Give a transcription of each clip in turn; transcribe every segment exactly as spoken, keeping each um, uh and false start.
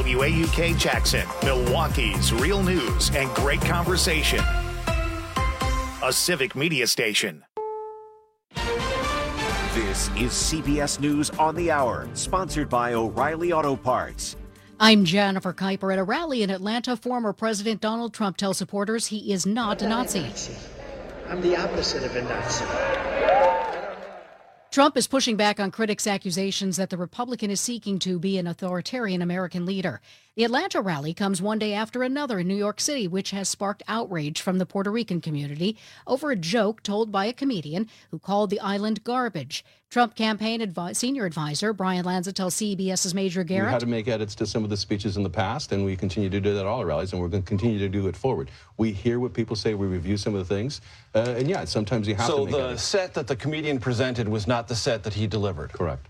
W A U K Jackson, Milwaukee's real news and great conversation. A civic media station. This is C B S News on the Hour, sponsored by O'Reilly Auto Parts. I'm Jennifer Kuiper. At a rally in Atlanta, former President Donald Trump tells supporters he is not a Nazi. Nazi. I'm the opposite of a Nazi. Trump is pushing back on critics' accusations that the Republican is seeking to be an authoritarian American leader. The Atlanta rally comes one day after another in New York City, which has sparked outrage from the Puerto Rican community over a joke told by a comedian who called the island garbage. Trump campaign advi- senior advisor Brian Lanza tells CBS's Major Garrett. We had to make edits to some of the speeches in the past, and we continue to do that at all our rallies, and we're going to continue to do it forward. We hear what people say, we review some of the things, uh, and yeah, sometimes you have so to make the edits. set that the comedian presented was not the set that he delivered? Correct.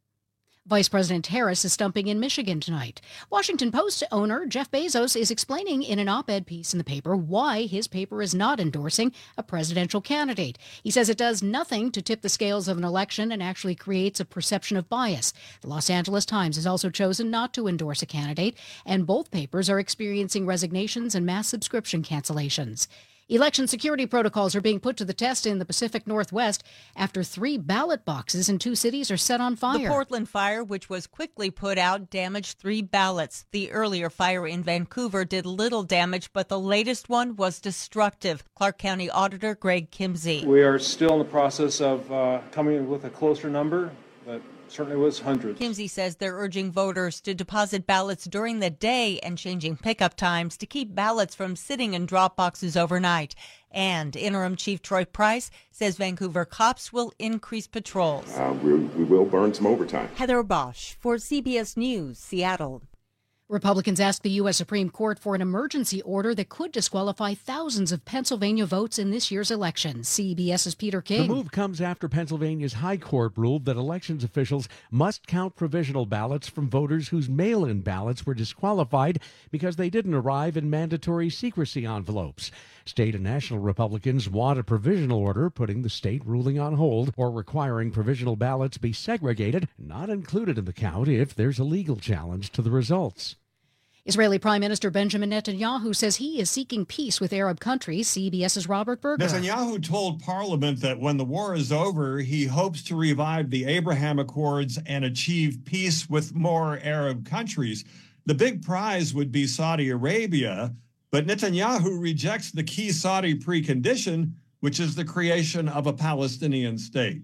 Vice President Harris is stumping in Michigan tonight. Washington Post owner Jeff Bezos is explaining in an op-ed piece in the paper why his paper is not endorsing a presidential candidate. He says it does nothing to tip the scales of an election and actually creates a perception of bias. The Los Angeles Times has also chosen not to endorse a candidate, and both papers are experiencing resignations and mass subscription cancellations. Election security protocols are being put to the test in the Pacific Northwest after three ballot boxes in two cities are set on fire. The Portland fire, which was quickly put out, damaged three ballots. The earlier fire in Vancouver did little damage, but the latest one was destructive. Clark County Auditor Greg Kimsey. We are still in the process of uh, coming with a closer number, but certainly was hundreds. Kimsey says they're urging voters to deposit ballots during the day and changing pickup times to keep ballots from sitting in drop boxes overnight. And Interim Chief Troy Price says Vancouver cops will increase patrols. Uh, we, we will burn some overtime. Heather Bosch for C B S News, Seattle. Republicans asked the U S Supreme Court for an emergency order that could disqualify thousands of Pennsylvania votes in this year's election. CBS's Peter King. The move comes after Pennsylvania's High Court ruled that elections officials must count provisional ballots from voters whose mail-in ballots were disqualified because they didn't arrive in mandatory secrecy envelopes. State and national Republicans want a provisional order putting the state ruling on hold or requiring provisional ballots be segregated, not included in the count if there's a legal challenge to the results. Israeli Prime Minister Benjamin Netanyahu says he is seeking peace with Arab countries. CBS's Robert Berger. Netanyahu told Parliament that when the war is over, he hopes to revive the Abraham Accords and achieve peace with more Arab countries. The big prize would be Saudi Arabia, but Netanyahu rejects the key Saudi precondition, which is the creation of a Palestinian state.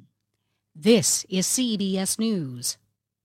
This is C B S News.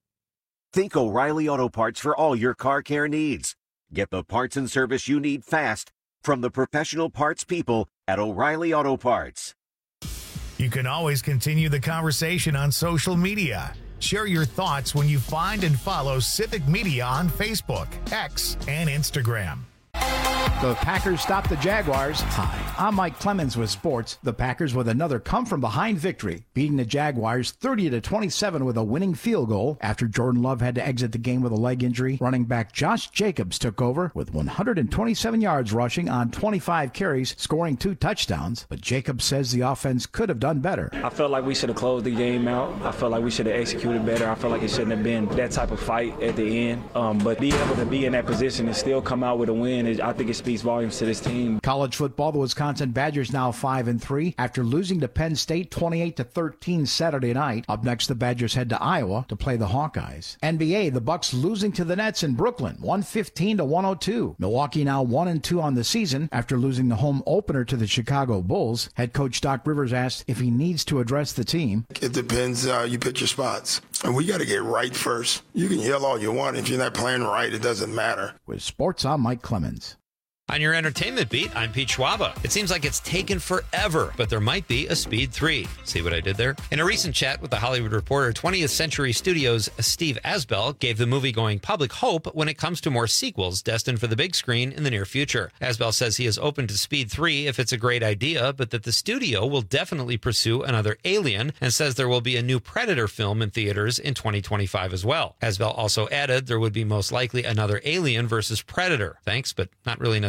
Think O'Reilly Auto Parts for all your car care needs. Get the parts and service you need fast from the professional parts people at O'Reilly Auto Parts. You can always continue the conversation on social media. Share your thoughts when you find and follow Civic Media on Facebook, X, and Instagram. The Packers stopped the Jaguars. Hi, I'm Mike Clemens with sports. The Packers with another come-from-behind victory, beating the Jaguars thirty to twenty-seven with a winning field goal after Jordan Love had to exit the game with a leg injury. Running back Josh Jacobs took over with one hundred twenty-seven yards rushing on twenty-five carries, scoring two touchdowns. But Jacobs says the offense could have done better. I felt like we should have closed the game out. I felt like we should have executed better. I felt like it shouldn't have been that type of fight at the end. Um, but being able to be in that position and still come out with a win, is, I think it speaks volumes to this team. College football, the Wisconsin Badgers now five and three after losing to Penn State twenty-eight to thirteen Saturday night. Up next, the Badgers head to Iowa to play the Hawkeyes. N B A, the Bucks losing to the Nets in Brooklyn, one fifteen to one oh two. Milwaukee now one and two on the season after losing the home opener to the Chicago Bulls. Head coach Doc Rivers asked if he needs to address the team. It depends how you pick your spots. And we got to get right first. You can yell all you want. If you're not playing right, it doesn't matter. With sports, I'm Mike Clemens. On your entertainment beat, I'm Pete Schwaba. It seems like it's taken forever, but there might be a Speed three. See what I did there? In a recent chat with The Hollywood Reporter, twentieth Century Studios' Steve Asbell gave the movie-going public hope when it comes to more sequels destined for the big screen in the near future. Asbell says he is open to Speed three if it's a great idea, but that the studio will definitely pursue another Alien, and says there will be a new Predator film in theaters in twenty twenty-five as well. Asbell also added there would be most likely another Alien versus Predator. Thanks, but not really necessary.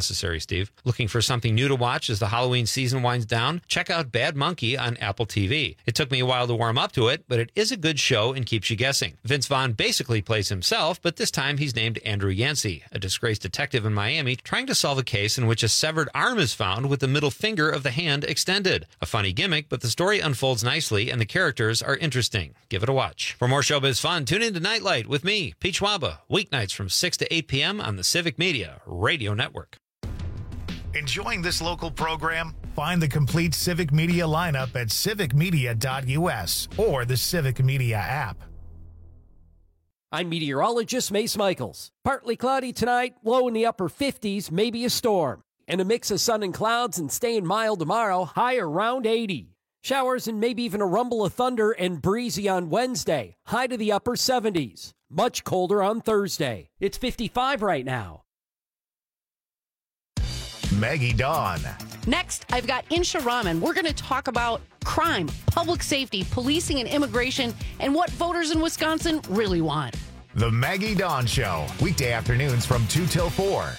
necessary, Steve. Looking for something new to watch as the Halloween season winds down? Check out Bad Monkey on Apple T V. It took me a while to warm up to it, but it is a good show and keeps you guessing. Vince Vaughn basically plays himself, but this time he's named Andrew Yancey, a disgraced detective in Miami trying to solve a case in which a severed arm is found with the middle finger of the hand extended. A funny gimmick, but the story unfolds nicely and the characters are interesting. Give it a watch. For more showbiz fun, tune in to Nightlight with me, Pete Schwaba, weeknights from six to eight p.m. on the Civic Media Radio Network. Enjoying this local program? Find the complete Civic Media lineup at civic media dot u s or the Civic Media app. I'm meteorologist Mace Michaels. Partly cloudy tonight, low in the upper fifties, maybe a storm. And a mix of sun and clouds and staying mild tomorrow, high around eighty. Showers and maybe even a rumble of thunder and breezy on Wednesday, high to the upper seventies. Much colder on Thursday. It's fifty-five right now. Maggie Dawn. Next, I've got Insha Rahman. We're going to talk about crime, public safety, policing, and immigration, and what voters in Wisconsin really want. The Maggie Dawn Show, weekday afternoons from two till four.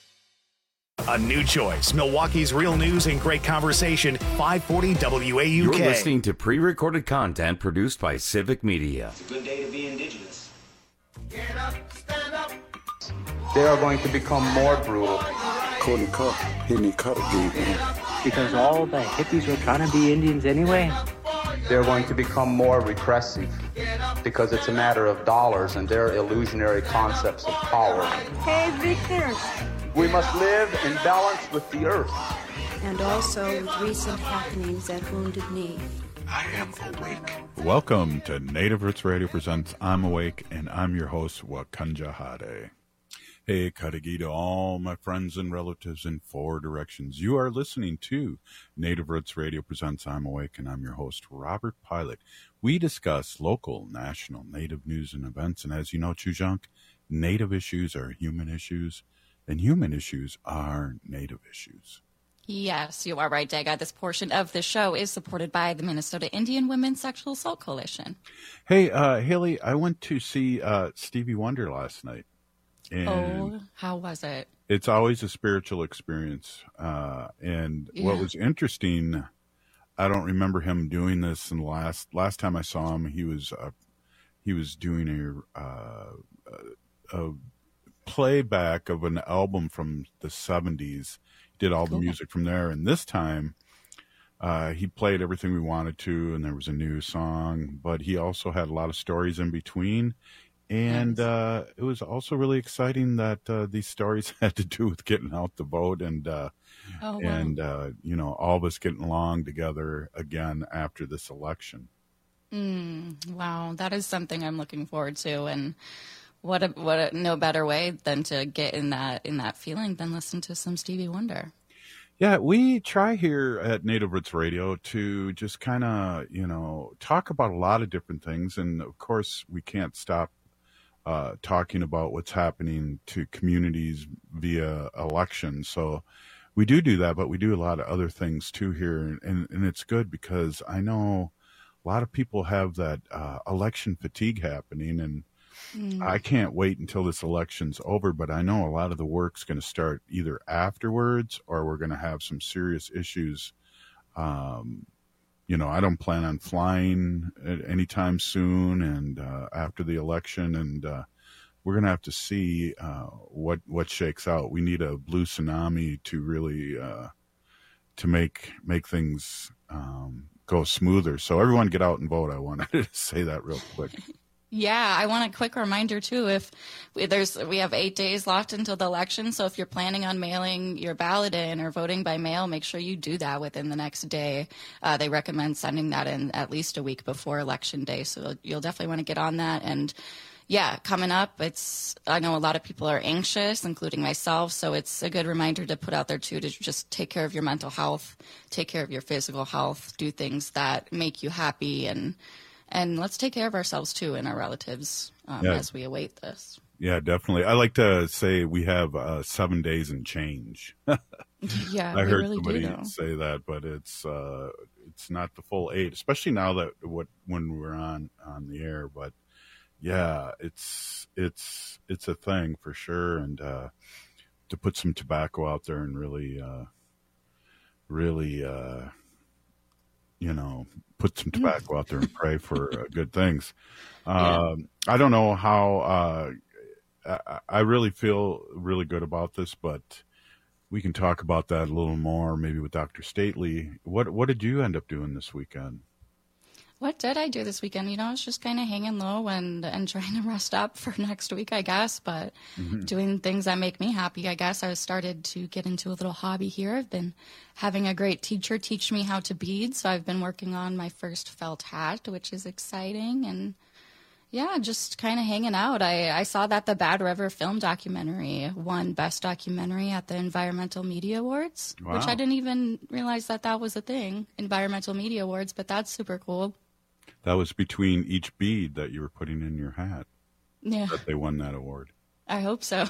A new choice, Milwaukee's real news and great conversation, five forty W A U K. You're listening to pre-recorded content produced by Civic Media. It's a good day to be indigenous. Get up, stand up. They are going to become more brutal. Couldn't cut, hit me cut again. Because all the hippies were trying to be Indians anyway. They're going to become more repressive because it's a matter of dollars and their illusionary concepts of power. Hey, Victor. We must live in balance with the earth. And also with recent happenings at Wounded Knee. I am awake. Welcome to Native Roots Radio presents I'm Awake, and I'm your host, Wakanja Hade. Hey, Kadagi to all my friends and relatives in four directions. You are listening to Native Roots Radio presents I'm Awake, and I'm your host, Robert Pilot. We discuss local, national, Native news and events, and as you know, Chujunk, Native issues are human issues, and human issues are Native issues. Yes, you are right, Daga. This portion of the show is supported by the Minnesota Indian Women's Sexual Assault Coalition. Hey, uh, Haley, I went to see uh, Stevie Wonder last night. And oh, how was it? It's always a spiritual experience. Uh, and yeah. What was interesting, I don't remember him doing this. In the last last time I saw him, he was uh, he was doing a, uh, a playback of an album from the seventies. He did all cool. the music from there. And this time, uh, he played everything we wanted to, and there was a new song. But he also had a lot of stories in between. And uh, it was also really exciting that uh, these stories had to do with getting out the vote and, uh, oh, wow. and uh, you know, all of us getting along together again after this election. Mm, wow, that is something I'm looking forward to. And what a, what a, no better way than to get in that in that feeling than listen to some Stevie Wonder. Yeah, we try here at Native Roots Radio to just kind of, you know, talk about a lot of different things. And, of course, we can't stop Uh, talking about what's happening to communities via elections. So we do do that, but we do a lot of other things too here. And, and it's good because I know a lot of people have that uh, election fatigue happening, and mm. I can't wait until this election's over, but I know a lot of the work's going to start either afterwards or we're going to have some serious issues. Um, You know, I don't plan on flying at anytime soon and uh, after the election, and uh, we're going to have to see uh, what what shakes out. We need a blue tsunami to really uh, to make make things um, go smoother. So everyone get out and vote. I wanted to say that real quick. Yeah, I want a quick reminder too. If we, there's, we have eight days left until the election, so if you're planning on mailing your ballot in or voting by mail, make sure you do that within the next day. Uh, they recommend sending that in at least a week before election day, so you'll definitely want to get on that. And yeah, coming up, it's I know a lot of people are anxious, including myself, so it's a good reminder to put out there too to just take care of your mental health, take care of your physical health, do things that make you happy, and. And let's take care of ourselves, too, and our relatives um, yeah. as we await this. Yeah, definitely. I like to say we have uh, seven days and change. yeah, I we heard really somebody do, say that, but it's uh, it's not the full eight, especially now that what when we're on, on the air. But, yeah, it's it's it's a thing for sure. And uh, to put some tobacco out there and really, uh, really, uh, you know, put some tobacco out there and pray for uh, good things. Uh, yeah. I don't know how, uh, I, I really feel really good about this, but we can talk about that a little more, maybe with Doctor Stately. What, what did you end up doing this weekend? What did I do this weekend? You know, I was just kind of hanging low and, and trying to rest up for next week, I guess, but mm-hmm. doing things that make me happy. I guess I started to get into a little hobby here. I've been having a great teacher teach me how to bead, so I've been working on my first felt hat, which is exciting, and yeah, just kind of hanging out. I, I saw that the Bad River film documentary won Best Documentary at the Environmental Media Awards, wow. which I didn't even realize that that was a thing, Environmental Media Awards, but that's super cool. That was between each bead that you were putting in your hat. Yeah. That they won that award. I hope so.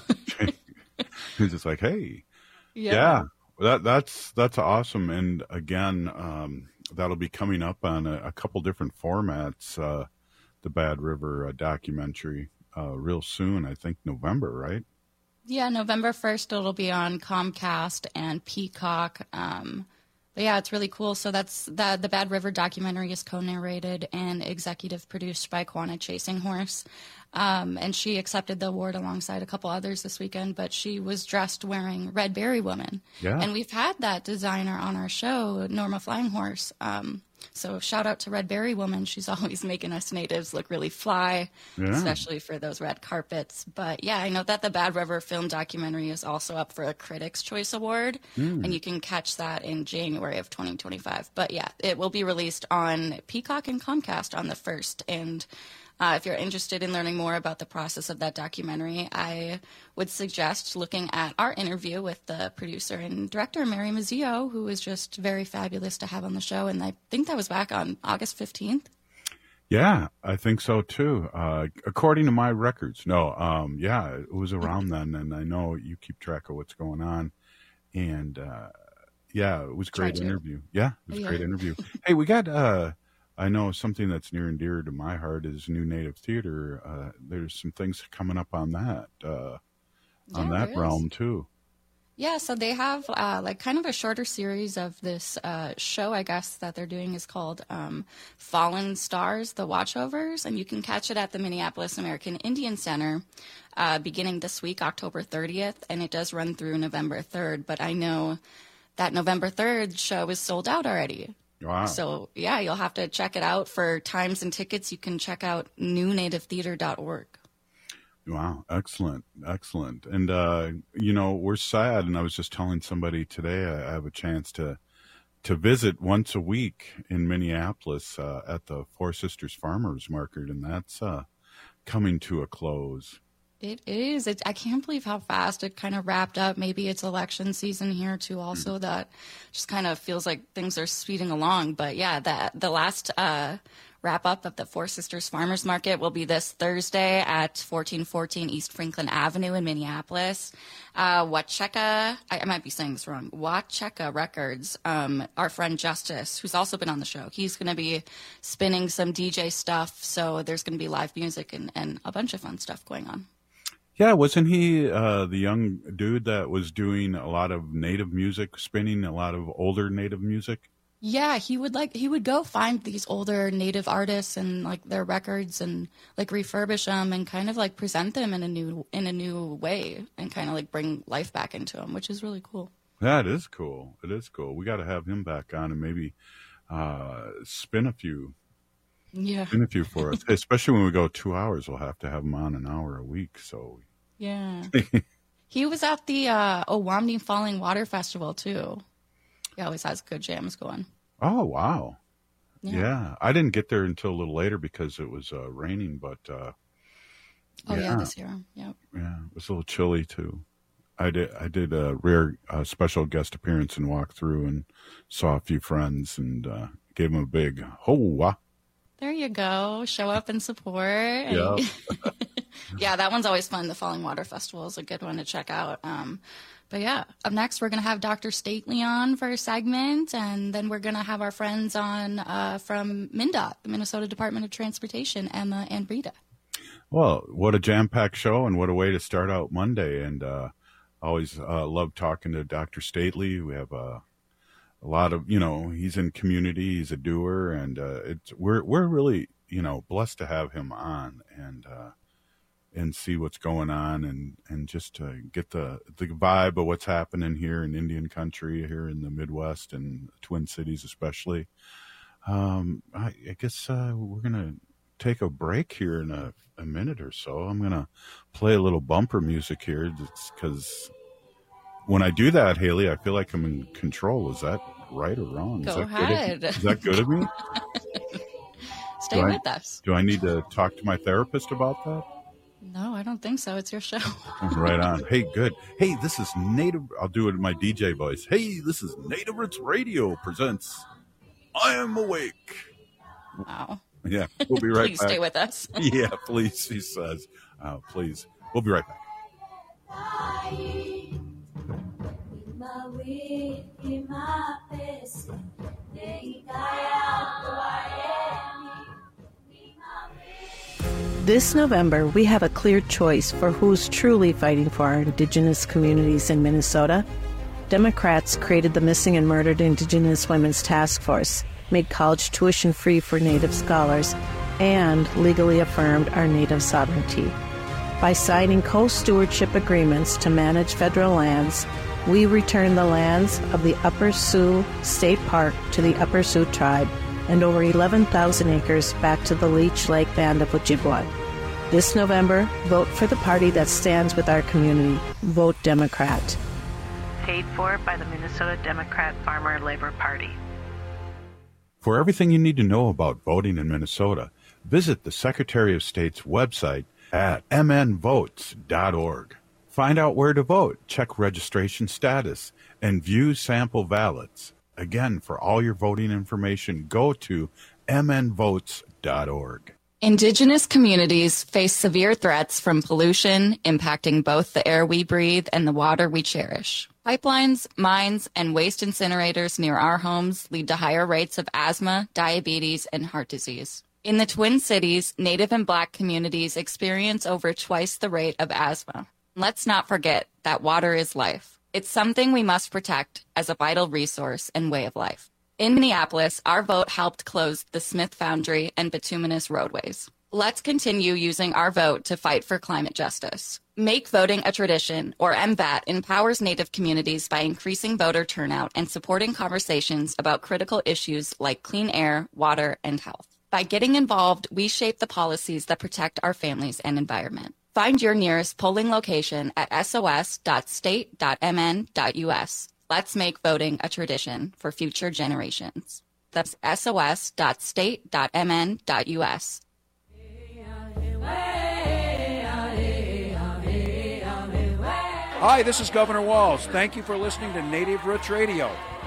It's just like, hey. Yeah. yeah. That that's that's awesome. And again, um, that'll be coming up on a, a couple different formats, uh, the Bad River uh, documentary, uh, real soon, I think November, right? Yeah, November first it'll be on Comcast and Peacock. Um But yeah, it's really cool. So that's the the Bad River documentary is co-narrated and executive produced by Quanah Chasing Horse. Um, and she accepted the award alongside a couple others this weekend, but she was dressed wearing Red Berry Woman. Yeah. And we've had that designer on our show, Norma Flying Horse. Um, so shout out to Red Berry Woman. She's always making us natives look really fly, yeah. especially for those red carpets. But yeah, I know that the Bad River film documentary is also up for a Critics' Choice Award, mm. and you can catch that in January of twenty twenty-five. But yeah, it will be released on Peacock and Comcast on the first. And Uh, if you're interested in learning more about the process of that documentary, I would suggest looking at our interview with the producer and director, Mary Mazzio, who was just very fabulous to have on the show. And I think that was back on August fifteenth. Yeah, I think so too. Uh, according to my records. No, um, yeah, it was around then. And I know you keep track of what's going on. And uh, yeah, it was a great interview. Yeah, it was a yeah. great interview. Hey, we got... Uh, I know something that's near and dear to my heart is New Native Theater. Uh, there's some things coming up on that, uh, on yeah, that realm too. Yeah, so they have uh, like kind of a shorter series of this uh, show, I guess, that they're doing is called um, Fallen Stars, The Watchovers, and you can catch it at the Minneapolis American Indian Center uh, beginning this week, October thirtieth, and it does run through November third, but I know that November third show is sold out already. Wow. So, yeah, you'll have to check it out. For times and tickets, you can check out new native theater dot org. Wow. Excellent. Excellent. And, uh, you know, we're sad. And I was just telling somebody today I have a chance to to visit once a week in Minneapolis uh, at the Four Sisters Farmers Market. And that's uh, coming to a close. It is. It, I can't believe how fast it kind of wrapped up. Maybe it's election season here too. Also, mm. that just kind of feels like things are speeding along. But yeah, that the last uh, wrap up of the Four Sisters Farmers Market will be this Thursday at fourteen fourteen East Franklin Avenue in Minneapolis. Uh, Wacheka, I, I might be saying this wrong. Wacheka Records. Um, our friend Justice, who's also been on the show, he's going to be spinning some D J stuff. So there's going to be live music and, and a bunch of fun stuff going on. Yeah, wasn't he uh, the young dude that was doing a lot of native music, spinning a lot of older native music? Yeah, he would like he would go find these older native artists and like their records and like refurbish them and kind of like present them in a new in a new way and kind of like bring life back into them, which is really cool. Yeah, it is cool. It is cool. We got to have him back on and maybe uh, spin a few. Yeah. Spin a few for us, especially when we go two hours. We'll have to have him on an hour a week. So. Yeah. He was at the uh, Owamni Falling Water Festival, too. He always has good jams going. Oh, wow. Yeah. yeah. I didn't get there until a little later because it was uh, raining, but... Uh, oh, yeah. yeah, this year. Yep. Yeah, it was a little chilly, too. I did I did a rare uh, special guest appearance and walked through and saw a few friends and uh, gave them a big ho-wah. There you go. Show up and support. Yeah. Yeah, that one's always fun. The Falling Water Festival is a good one to check out. Um, but yeah, up next, we're going to have Doctor Stately on for a segment, and then we're going to have our friends on uh, from MnDOT, the Minnesota Department of Transportation, Emma and Rita. Well, what a jam-packed show, and what a way to start out Monday. And uh, always uh, love talking to Doctor Stately. We have a, a lot of, you know, he's in community, he's a doer, and uh, it's we're we're really, you know, blessed to have him on and uh, and see what's going on and and just to get the the vibe of what's happening here in Indian country, here in the Midwest and Twin Cities especially. Um, I, I guess uh, we're gonna take a break here in a, a minute or so. I'm gonna play a little bumper music here because when I do that, Haley, I feel like I'm in control. Is that right or wrong? Go is that ahead. Good of, is that good of me? Stay do with I, us. Do I need to talk to my therapist about that? No, I don't think so. It's your show. Right on. Hey, good. Hey, this is Native. I'll do it in my D J voice. Hey, this is Native Roots Radio presents I Am Awake. Wow. Yeah, we'll be right please back. Please stay with us. Yeah, please, he says. Uh, please. We'll be right back. This November, we have a clear choice for who's truly fighting for our Indigenous communities in Minnesota. Democrats created the Missing and Murdered Indigenous Women's Task Force, made college tuition free for Native scholars, and legally affirmed our Native sovereignty. By signing co-stewardship agreements to manage federal lands, we return the lands of the Upper Sioux State Park to the Upper Sioux tribe and over eleven thousand acres back to the Leech Lake Band of Ojibwa. This November, vote for the party that stands with our community. Vote Democrat. Paid for by the Minnesota Democrat Farmer Labor Party. For everything you need to know about voting in Minnesota, visit the Secretary of State's website at m n votes dot org. Find out where to vote, check registration status, and view sample ballots. Again, for all your voting information, go to m n votes dot org. Indigenous communities face severe threats from pollution impacting both the air we breathe and the water we cherish. Pipelines, mines, and waste incinerators near our homes lead to higher rates of asthma, diabetes, and heart disease. In the Twin Cities, Native and Black communities experience over twice the rate of asthma. Let's not forget that water is life. It's something we must protect as a vital resource and way of life. In Minneapolis, our vote helped close the Smith Foundry and bituminous roadways. Let's continue using our vote to fight for climate justice. Make voting a tradition, or M V A T, empowers Native communities by increasing voter turnout and supporting conversations about critical issues like clean air, water, and health. By getting involved, we shape the policies that protect our families and environment. Find your nearest polling location at s o s dot state dot m n dot u s. Let's make voting a tradition for future generations. That's s o s dot state dot m n dot u s. Hi, this is Governor Walz. Thank you for listening to Native Roots Radio.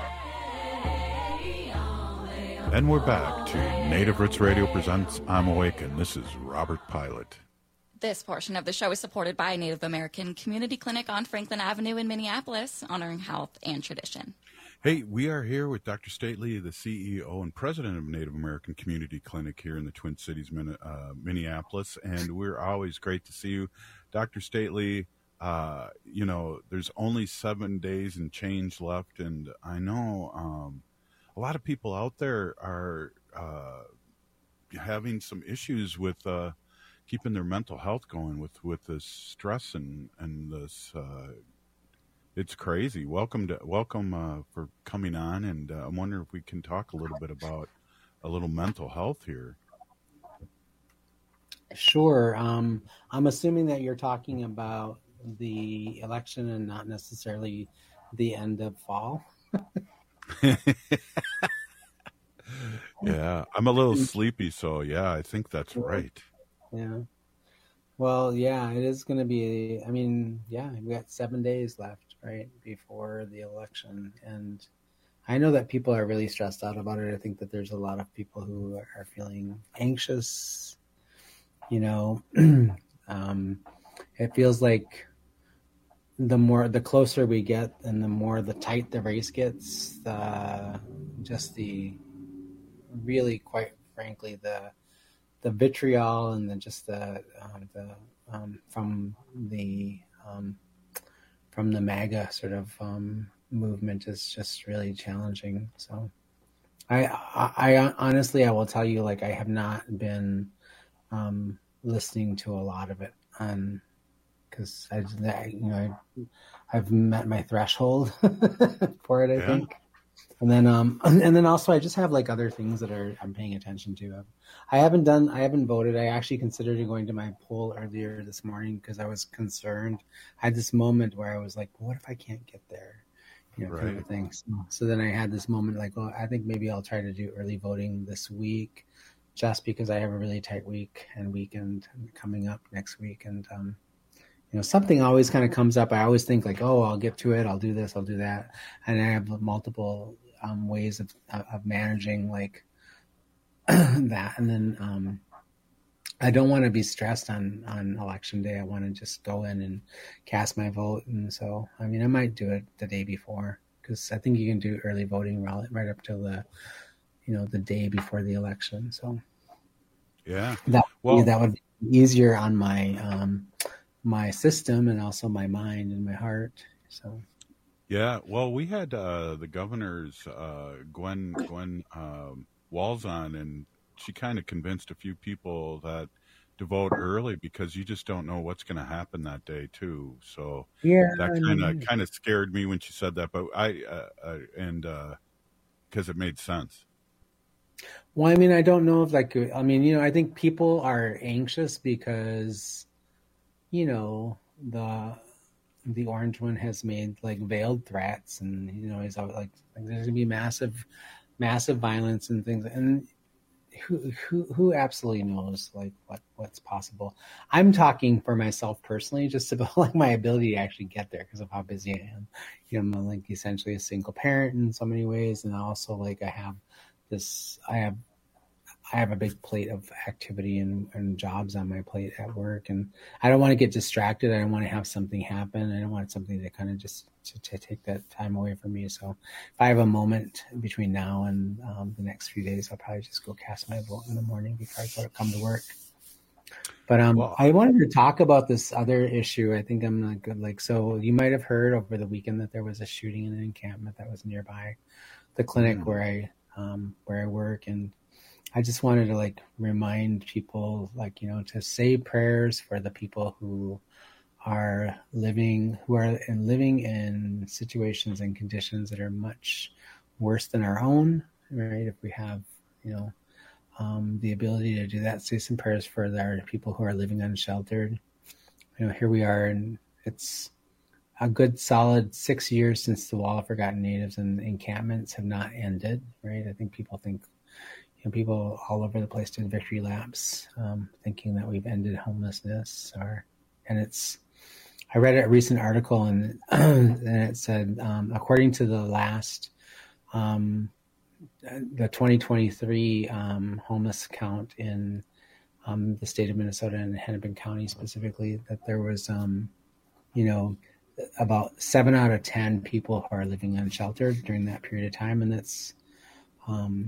And we're back to Native Roots Radio presents I'm Awake, and this is Robert Pilot. This portion of the show is supported by Native American Community Clinic on Franklin Avenue in Minneapolis, honoring health and tradition. Hey, we are here with Doctor Stately, the C E O and president of Native American Community Clinic here in the Twin Cities, uh, Minneapolis, and we're always great to see you. Doctor Stately, uh, you know, there's only seven days and change left, and I know um, a lot of people out there are uh, having some issues with uh, keeping their mental health going with, with this stress and, and this uh it's crazy. Welcome to welcome uh, for coming on, and uh, I'm wondering if we can talk a little bit about a little mental health here. Sure. Um, I'm assuming that you're talking about the election and not necessarily the end of fall. Yeah, I'm a little sleepy, so yeah, I think that's right. Yeah. Well, yeah, it is going to be. I mean, yeah, we got seven days left. Right before the election, and I know that people are really stressed out about it. I think that there's a lot of people who are feeling anxious. You know, um, it feels like the more, the closer we get, and the more the tight the race gets, the just the really, quite frankly, the the vitriol and the just the um, the um, from the um, from the MAGA sort of um, movement is just really challenging. So I, I, I honestly, I will tell you, like, I have not been um, listening to a lot of it on, because I, I, you know, I, I've met my threshold for it, I yeah. think. And then, um, and then also I just have like other things that are I'm paying attention to. I haven't done, I haven't voted. I actually considered going to my poll earlier this morning because I was concerned. I had this moment where I was like, what if I can't get there? You know, right. kind of thing. So, so then I had this moment like, well, I think maybe I'll try to do early voting this week, just because I have a really tight week and weekend coming up next week. And, um, you know, something always kind of comes up. I always think like, oh, I'll get to it. I'll do this. I'll do that. And I have multiple um, ways of, of managing like that. And then um, I don't want to be stressed on, on election day. I want to just go in and cast my vote. And so, I mean, I might do it the day before, because I think you can do early voting right, right up till the, you know, the day before the election. So yeah, that, well, that would be easier on my, um, my system and also my mind and my heart. So, yeah, well, we had uh, the governor's uh, Gwen Gwen um, Walz on, and she kind of convinced a few people that to vote early because you just don't know what's going to happen that day too. So yeah, that kind of kind of scared me when she said that, but I uh, uh, and because uh, it made sense. Well, I mean, I don't know if like I mean, you know, I think people are anxious because, you know, the the orange one has made like veiled threats, and you know, he's like, like there's gonna be massive, massive violence and things, and who who who absolutely knows like what what's possible. I'm talking for myself personally, just about like my ability to actually get there because of how busy I am. You know, I'm like essentially a single parent in so many ways, and also like I have this, I have. I have a big plate of activity and, and jobs on my plate at work, and I don't want to get distracted. I don't want to have something happen. I don't want something to kind of just to, to take that time away from me. So if I have a moment between now and um, the next few days, I'll probably just go cast my vote in the morning before I go to come to work. But um, well, I wanted to talk about this other issue. I think I'm not good. Like, so you might have heard over the weekend that there was a shooting in an encampment that was nearby the clinic mm-hmm. where I um, where I work, and I just wanted to like remind people, like, you know, to say prayers for the people who are living, who are in, living in situations and conditions that are much worse than our own, right? If we have, you know, um, the ability to do that, say some prayers for our people who are living unsheltered. You know, here we are, and it's a good solid six years since the Wall of Forgotten Natives and encampments have not ended, right? I think people think, and people all over the place doing victory laps, um, thinking that we've ended homelessness. Or, and it's, I read a recent article and, and it said, um, according to the last, um, the twenty twenty-three um, homeless count in um, the state of Minnesota and Hennepin County specifically, that there was, um, you know, about seven out of ten people who are living unsheltered during that period of time. And that's, um,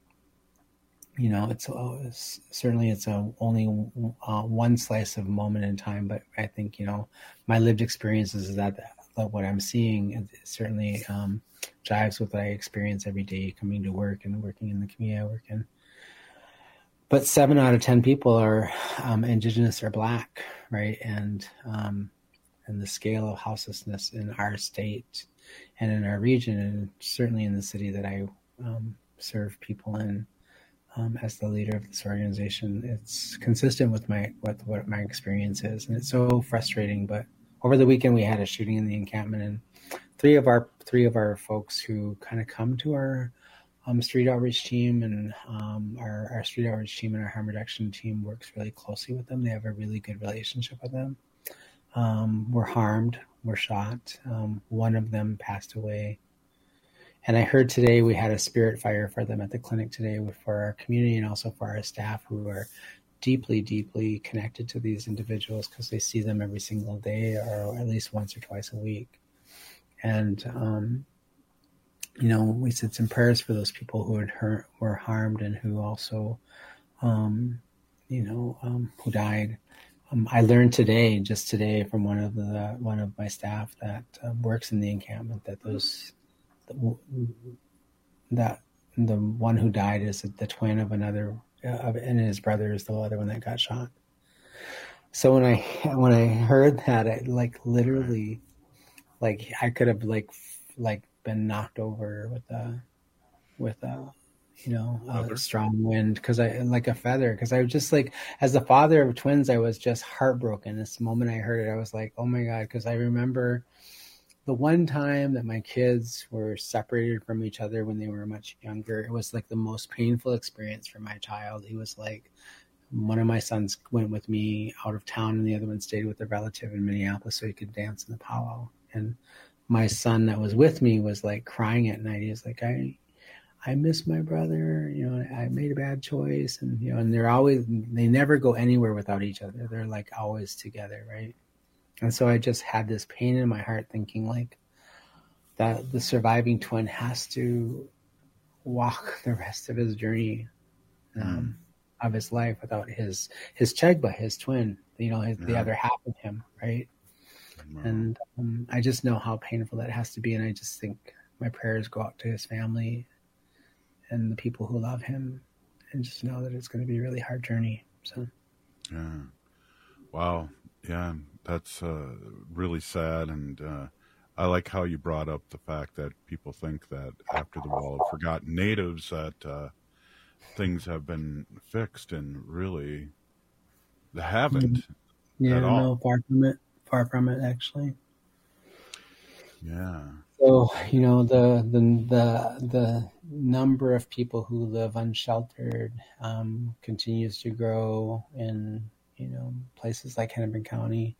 you know, it's, it's certainly it's a only uh, one slice of moment in time, but I think, you know, my lived experiences is that, that what I'm seeing it certainly um, jives with what I experience every day coming to work and working in the community I work in. But seven out of ten people are um, Indigenous or Black, right? And um, and the scale of houselessness in our state and in our region, and certainly in the city that I um, serve people in. Um, as the leader of this organization, it's consistent with my with what my experience is, and it's so frustrating. But over the weekend, we had a shooting in the encampment, and three of our three of our folks who kind of come to our um, street outreach team, and um, our our street outreach team and our harm reduction team works really closely with them. They have a really good relationship with them. Um, were harmed, were shot. Um, one of them passed away. And I heard today we had a spirit fire for them at the clinic today for our community and also for our staff who are deeply, deeply connected to these individuals because they see them every single day or at least once or twice a week. And, um, you know, we said some prayers for those people who had hurt, were harmed and who also, um, you know, um, who died. um, I learned today, just today, from one of the one of my staff that uh, works in the encampment, that those that the one who died is the twin of another, uh, and his brother is the other one that got shot. So when I when I heard that, I like literally, like I could have like like been knocked over with a with a you know a strong wind, because I like a feather, because I was just like, as the father of twins, I was just heartbroken. This moment I heard it, I was like, oh my God, because I remember the one time that my kids were separated from each other when they were much younger. It was like the most painful experience for my child. He was like, one of my sons went with me out of town and the other one stayed with a relative in Minneapolis so he could dance in the powwow. And my son that was with me was like crying at night. He was like, I, I miss my brother. You know, I made a bad choice. And, you know, and they're always, they never go anywhere without each other. They're like always together. Right. And so I just had this pain in my heart thinking like that the surviving twin has to walk the rest of his journey um, mm. of his life without his, his Chegba, his twin, you know, his, yeah. the other half of him. Right. Mm. And um, I just know how painful that has to be. And I just think my prayers go out to his family and the people who love him, and just know that it's going to be a really hard journey. So, yeah. Wow. Yeah. That's uh, really sad, and uh, I like how you brought up the fact that people think that after the Wall of Forgotten Natives that uh, things have been fixed, and really they haven't. Yeah, at all. No, far from it. Far from it, actually. Yeah. So you know the the the the number of people who live unsheltered um, continues to grow in you know places like Hennepin County.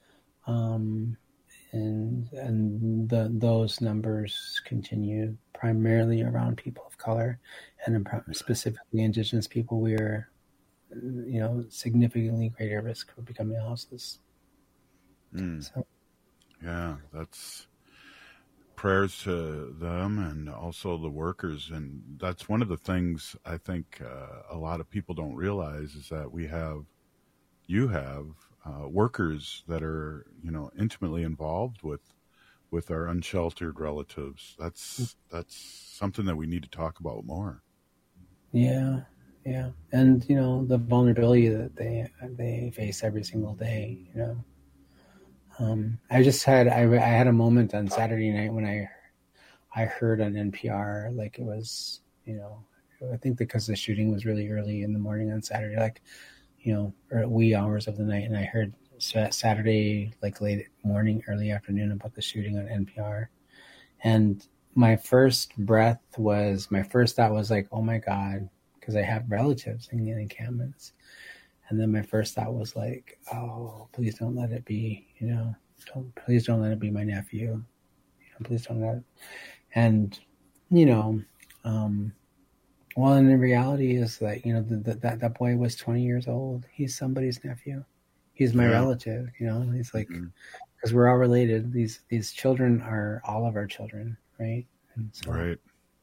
Um, and and the, those numbers continue primarily around people of color, and specifically Indigenous people. We are, you know, significantly greater risk for becoming houseless. Mm. So, yeah, that's prayers to them and also the workers, and that's one of the things I think uh, a lot of people don't realize is that we have, you have. Uh, workers that are, you know, intimately involved with with our unsheltered relatives. That's that's something that we need to talk about more. Yeah, yeah, and you know the vulnerability that they they face every single day. You know, um, I just had I, I had a moment on Saturday night when I I heard on N P R, like it was, you know, I think because the shooting was really early in the morning on Saturday, like. you know, or wee hours of the night, and I heard Saturday, like late morning, early afternoon, about the shooting on N P R. And my first breath was, my first thought was like, oh my God, because I have relatives in the encampments. And then my first thought was like, oh, please don't let it be, you know, don't, please don't let it be my nephew. You know, please don't let it. And, you know, um, well, and the reality is that, you know, the, the, that, that boy was twenty years old. He's somebody's nephew. He's my yeah. relative, you know. He's like, because mm-hmm. we're all related. These these children are all of our children, right? And so, right.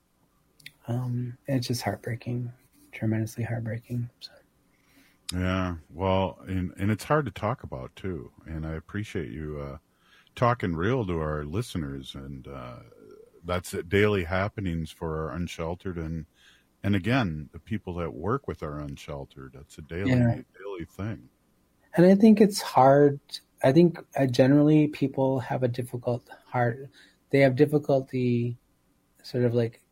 Um, it's just heartbreaking, tremendously heartbreaking. So. Yeah, well, and and it's hard to talk about too. And I appreciate you uh, talking real to our listeners, and uh, that's daily happenings for our unsheltered and. And again, the people that work with our unsheltered, that's a daily yeah. daily thing. And I think it's hard. I think uh, generally people have a difficult heart. They have difficulty sort of like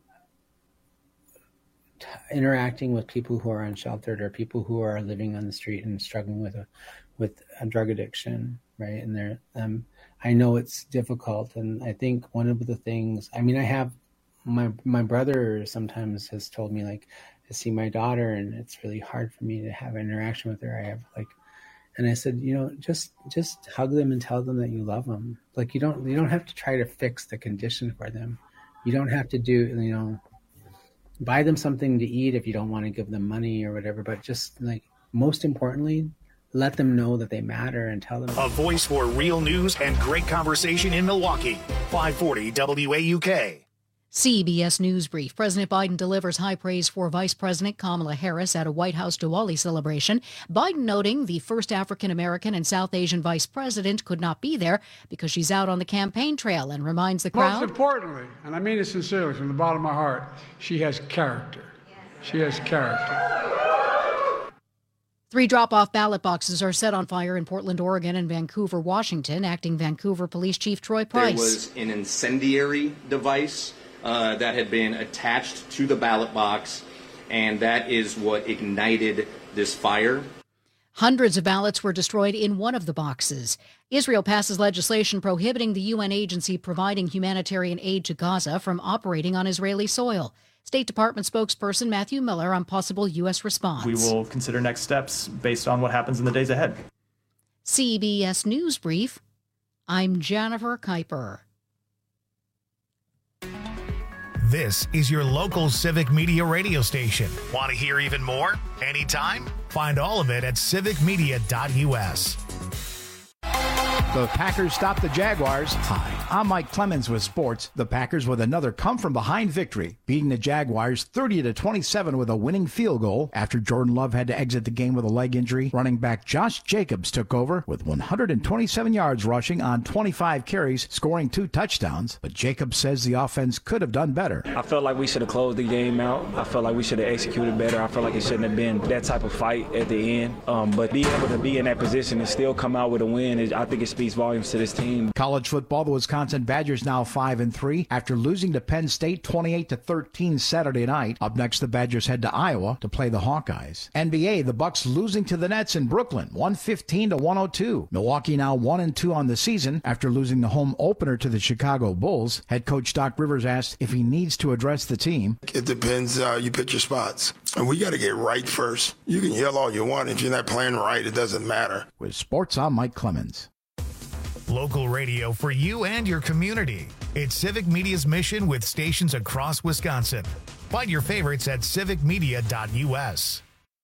t- interacting with people who are unsheltered or people who are living on the street and struggling with a, with a drug addiction, right? And they're, um, I know it's difficult. And I think one of the things, I mean, I have, My my brother sometimes has told me, like, I see my daughter and it's really hard for me to have an interaction with her. I have like, and I said, you know, just just hug them and tell them that you love them. Like you don't you don't have to try to fix the condition for them. You don't have to do, you know, buy them something to eat if you don't want to give them money or whatever. But just like most importantly, let them know that they matter and tell them. A voice for real news and great conversation in Milwaukee. five forty W A U K. C B S News Brief. President Biden delivers high praise for Vice President Kamala Harris at a White House Diwali celebration. Biden noting the first African-American and South Asian vice president could not be there because she's out on the campaign trail, and reminds the crowd. Most importantly, and I mean it sincerely from the bottom of my heart, she has character. She has character. Three drop-off ballot boxes are set on fire in Portland, Oregon and Vancouver, Washington. Acting Vancouver Police Chief Troy Price. There was an incendiary device Uh, that had been attached to the ballot box, and that is what ignited this fire. Hundreds of ballots were destroyed in one of the boxes. Israel passes legislation prohibiting the U N agency providing humanitarian aid to Gaza from operating on Israeli soil. State Department spokesperson Matthew Miller on possible U S response. We will consider next steps based on what happens in the days ahead. C B S News Brief. I'm Jennifer Kuiper. This is your local Civic Media radio station. Want to hear even more? Anytime? Find all of it at civic media dot u s. The Packers stopped the Jaguars. Hi, I'm Mike Clemens with sports. The Packers with another come-from-behind victory, beating the Jaguars thirty to twenty-seven with a winning field goal after Jordan Love had to exit the game with a leg injury. Running back Josh Jacobs took over with one hundred twenty-seven yards rushing on twenty-five carries, scoring two touchdowns. But Jacobs says the offense could have done better. I felt like we should have closed the game out. I felt like we should have executed better. I felt like it shouldn't have been that type of fight at the end. Um, but being able to be in that position and still come out with a win, is, I think it speaks volumes to this team. College football, the Wisconsin Badgers now five and three after losing to Penn State twenty-eight to thirteen Saturday night. Up next, the Badgers head to Iowa to play the Hawkeyes. N B A, the Bucks losing to the Nets in Brooklyn, one fifteen to one oh two. Milwaukee now one and two on the season after losing the home opener to the Chicago Bulls. Head coach Doc Rivers asked if he needs to address the team. It depends how you pick your spots. And we got to get right first. You can yell all you want. If you're not playing right, it doesn't matter. With sports, I'm Mike Clemens. Local radio for you and your community. It's Civic Media's mission with stations across Wisconsin. Find your favorites at civic media dot u s.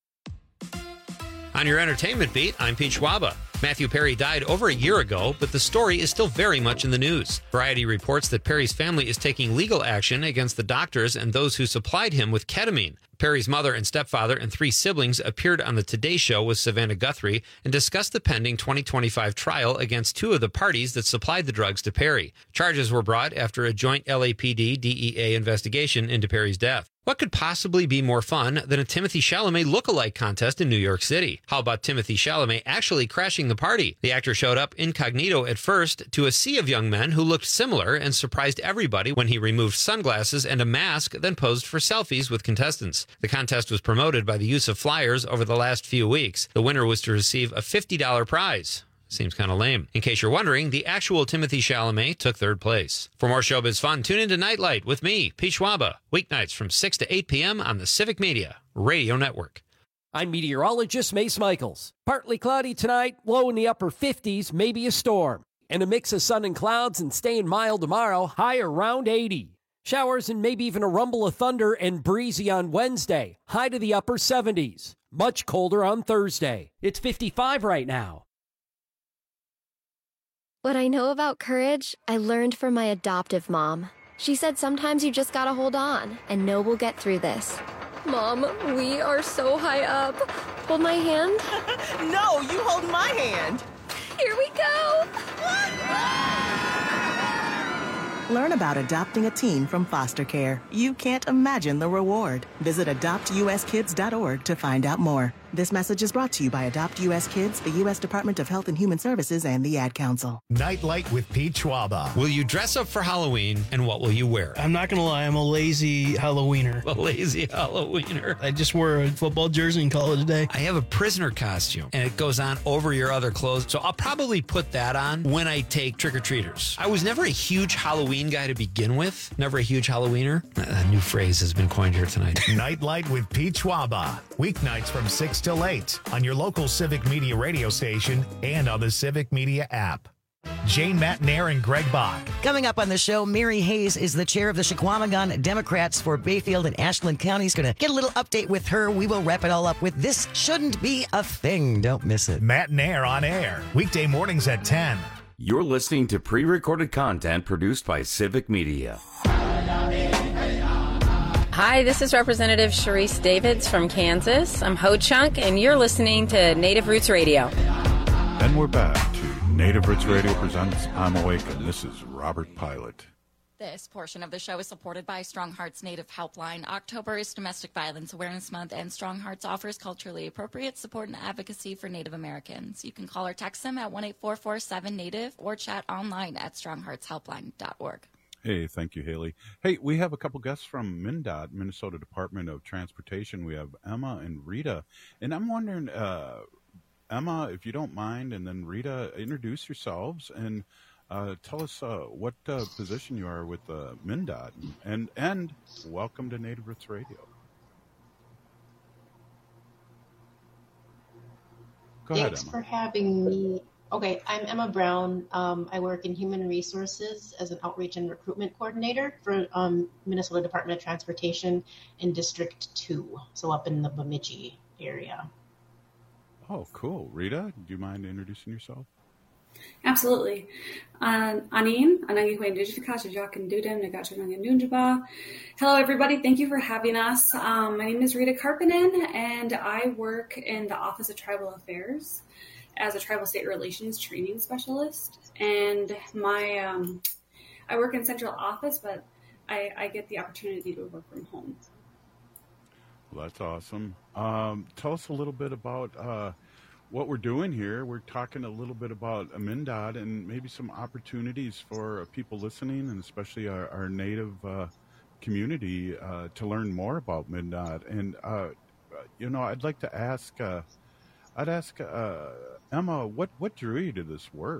On your entertainment beat, I'm Pete Schwaba. Matthew Perry died over a year ago, but the story is still very much in the news. Variety reports that Perry's family is taking legal action against the doctors and those who supplied him with ketamine. Perry's mother and stepfather and three siblings appeared on the Today Show with Savannah Guthrie and discussed the pending twenty twenty-five trial against two of the parties that supplied the drugs to Perry. Charges were brought after a joint L A P D D E A investigation into Perry's death. What could possibly be more fun than a Timothée Chalamet look-alike contest in New York City? How about Timothée Chalamet actually crashing the party? The actor showed up incognito at first to a sea of young men who looked similar and surprised everybody when he removed sunglasses and a mask, then posed for selfies with contestants. The contest was promoted by the use of flyers over the last few weeks. The winner was to receive a fifty dollars prize. Seems kind of lame. In case you're wondering, the actual Timothée Chalamet took third place. For more showbiz fun, tune into Nightlight with me, Pete Schwaba, weeknights from six to eight p.m. on the Civic Media Radio Network. I'm meteorologist Mace Michaels. Partly cloudy tonight, low in the upper fifties, maybe a storm. And a mix of sun and clouds and staying mild tomorrow, high around eighty. Showers and maybe even a rumble of thunder and breezy on Wednesday, high to the upper seventies. Much colder on Thursday. It's fifty-five right now. What I know about courage, I learned from my adoptive mom. She said sometimes you just gotta hold on and know we'll get through this. Mom, we are so high up. Hold my hand. No, you hold my hand. Here we go. Learn about adopting a teen from foster care. You can't imagine the reward. Visit adopt u s kids dot org to find out more. This message is brought to you by Adopt U S Kids, the U S Department of Health and Human Services, and the Ad Council. Nightlight with Pete Schwaba. Will you dress up for Halloween, and what will you wear? I'm not going to lie, I'm a lazy Halloweener. A lazy Halloweener. I just wore a football jersey and call it a day. I have a prisoner costume, and it goes on over your other clothes, so I'll probably put that on when I take trick-or-treaters. I was never a huge Halloween guy to begin with. Never a huge Halloweener. A new phrase has been coined here tonight. Nightlight with Pete Schwaba. Weeknights from six till eight on your local Civic Media radio station and on the Civic Media app. Jane Matnair and Greg Bach. Coming up on the show, Mary Hayes is the chair of the Chequamegon Democrats for Bayfield and Ashland counties. Going to get a little update with her. We will wrap it all up with This Shouldn't Be a Thing. Don't miss it. Matnair on air, weekday mornings at ten. You're listening to pre-recorded content produced by Civic Media. Hi, this is Representative Sharice Davids from Kansas. I'm Ho Chunk, and you're listening to Native Roots Radio. And we're back to Native Roots Radio presents I'm Awake, and this is Robert Pilot. This portion of the show is supported by Strong Hearts Native Helpline. October is Domestic Violence Awareness Month, and Strong Hearts offers culturally appropriate support and advocacy for Native Americans. You can call or text them at one eight four four seven Native or chat online at strong hearts helpline dot org. Hey, thank you, Haley. Hey, we have a couple guests from MnDOT, Minnesota Department of Transportation. We have Emma and Rita. And I'm wondering, uh, Emma, if you don't mind, and then Rita, introduce yourselves and Uh, tell us uh, what uh, position you are with uh, MnDOT, and and welcome to Native Roots Radio. Go ahead, Thanks Emma. for having me. Okay, I'm Emma Brown. Um, I work in Human Resources as an Outreach and Recruitment Coordinator for um, Minnesota Department of Transportation in District two, so up in the Bemidji area. Oh, cool. Rita, do you mind introducing yourself? Absolutely. Um, Anin, Anangiwe Ndijika, Jacques and Dudem, Nagachananga Nunjaba. Hello, everybody. Thank you for having us. Um, my name is Rita Karpinen, and I work in the Office of Tribal Affairs as a Tribal State Relations Training Specialist. And my, um, I work in central office, but I, I get the opportunity to work from home. Well, that's awesome. Um, tell us a little bit about uh, what we're doing here. We're talking a little bit about MnDOT and maybe some opportunities for people listening, and especially our, our Native uh, community uh, to learn more about MnDOT. And, uh, you know, I'd like to ask, uh, I'd ask uh, Emma, what, what drew you to this work?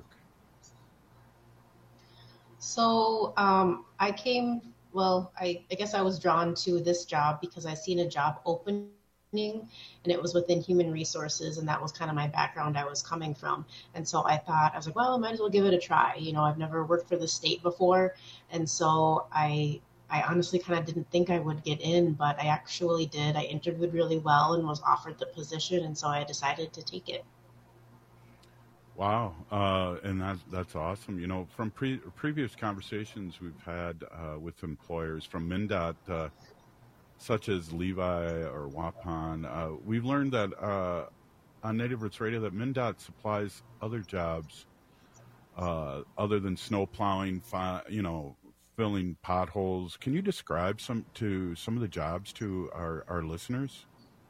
So um, I came, well, I, I guess I was drawn to this job because I seen a job opening, and it was within human resources, and that was kind of my background I was coming from. And so I thought, I was like, well, I might as well give it a try. You know, I've never worked for the state before, and so I I honestly kind of didn't think I would get in, but I actually did. I interviewed really well and was offered the position, and so I decided to take it. Wow, uh, and that's that's awesome. You know, from pre- previous conversations we've had uh, with employers from MnDOT, uh, such as Levi or Waupun, uh, we've learned that uh, on Native Roots Radio that MnDOT supplies other jobs uh, other than snow plowing, fi- you know, filling potholes. Can you describe some to some of the jobs to our, our listeners?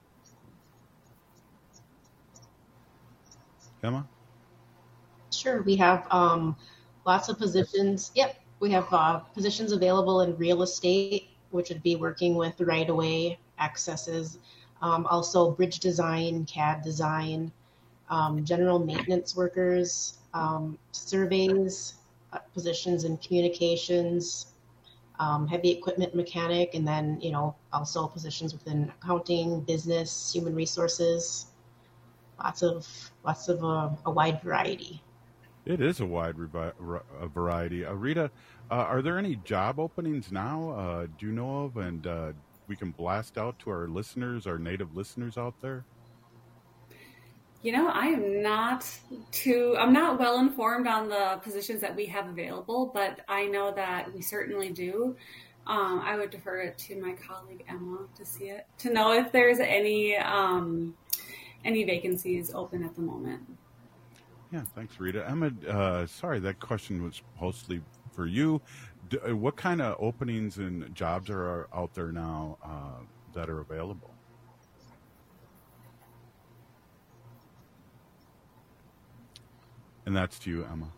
Emma? Sure, we have um, lots of positions. Yep, we have uh, positions available in real estate, which would be working with right-of-way accesses, um, also bridge design, C A D design, um, general maintenance workers, um, surveys, uh, positions in communications, um, heavy equipment mechanic, and then, you know, also positions within accounting, business, human resources, lots of, lots of uh, a wide variety. It is a wide revi- a variety. Uh, Rita, uh, are there any job openings now? Uh, do you know of? And uh, we can blast out to our listeners, our Native listeners out there? You know, I am not too, I'm not well informed on the positions that we have available, but I know that we certainly do. Um, I would defer it to my colleague Emma to see it, to know if there's any um, any vacancies open at the moment. Yeah, thanks, Rita. Emma, uh, sorry, that question was mostly for you. D- what kind of openings and jobs are out there now uh, that are available? And that's to you, Emma.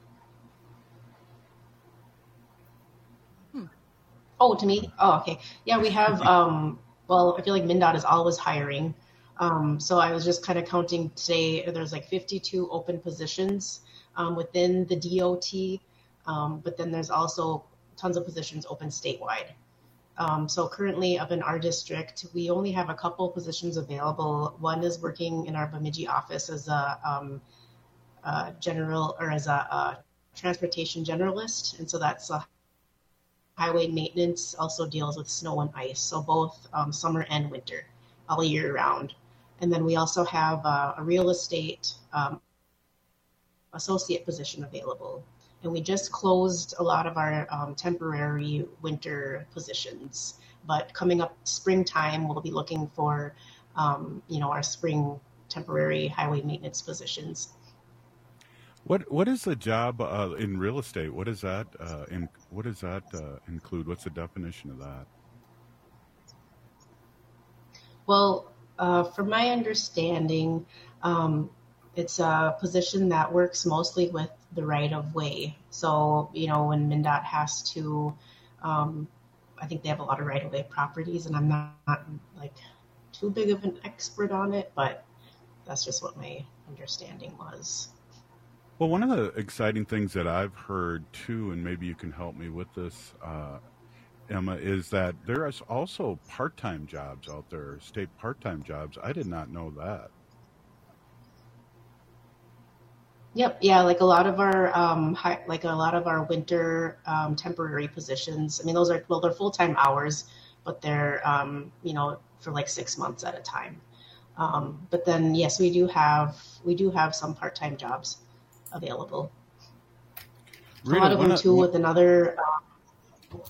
Hmm. Oh, to me? Oh, okay. Yeah, we have, um, well, I feel like MnDOT is always hiring. Um, so I was just kind of counting today, there's like fifty-two open positions um, within the D O T, um, but then there's also tons of positions open statewide. Um, so currently up in our district, we only have a couple positions available. One is working in our Bemidji office as a um, uh, general or as a, a transportation generalist. And so that's a highway maintenance, also deals with snow and ice. So both um, summer and winter, all year round. And then we also have uh, a real estate um, associate position available. And we just closed a lot of our um, temporary winter positions. but coming up springtime, we'll be looking for, um, you know, our spring temporary highway maintenance positions. What what is the job uh, in real estate? What is that? Uh, in, what does that uh, include? What's the definition of that? Well, uh, from my understanding, um, it's a position that works mostly with the right of way. So, you know, when MnDOT has to, um, I think they have a lot of right of way properties, and I'm not, not like too big of an expert on it, but that's just what my understanding was. Well, one of the exciting things that I've heard too, and maybe you can help me with this, uh, Emma, is that there is also part-time jobs out there, state part-time jobs. I did not know that. Yep, yeah, like a lot of our um, high, like a lot of our winter um, temporary positions. I mean, those are well, they're full-time hours, but they're um, you know, for like six months at a time. Um, but then, yes, we do have we do have some part-time jobs available. Rita, a lot of them too what, with another. Um,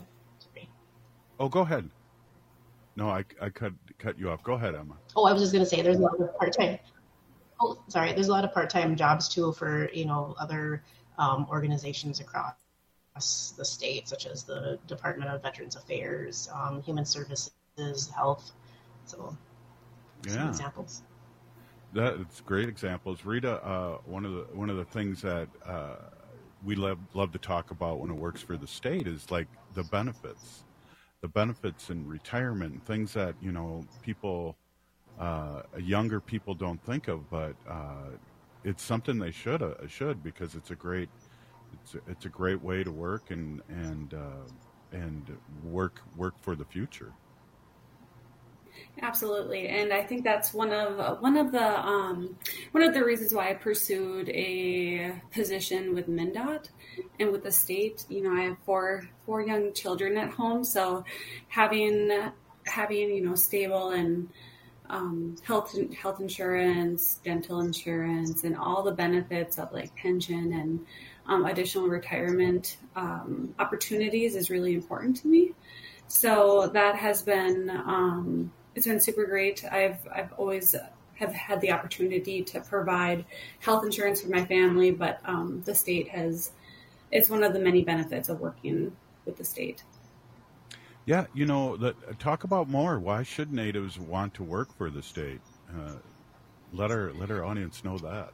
oh, go ahead. No, I I cut cut you off. Go ahead, Emma. Oh, I was just going to say there's a lot of part-time. Oh, sorry. There's a lot of part-time jobs too for, you know, other um, organizations across the state, such as the Department of Veterans Affairs, um, Human Services, Health. So, yeah. Some examples. That's great examples, Rita. Uh, one of the one of the things that uh, we love love to talk about when it works for the state is like the benefits, the benefits in retirement, and things that, you know, people. Uh, younger people don't think of, but uh, it's something they should uh, should because it's a great it's a, it's a great way to work and and uh, and work work for the future. Absolutely, and I think that's one of one of the um, one of the reasons why I pursued a position with MnDOT and with the state. You know, I have four four young children at home, so having having you know stable and Um, health health insurance, dental insurance, and all the benefits of like pension and um, additional retirement um, opportunities is really important to me. So that has been um, it's been super great. I've I've always have had the opportunity to provide health insurance for my family, but um, the state has it's one of the many benefits of working with the state. Yeah, you know, the, talk about more. Why should natives want to work for the state? Uh, let our let our audience know that.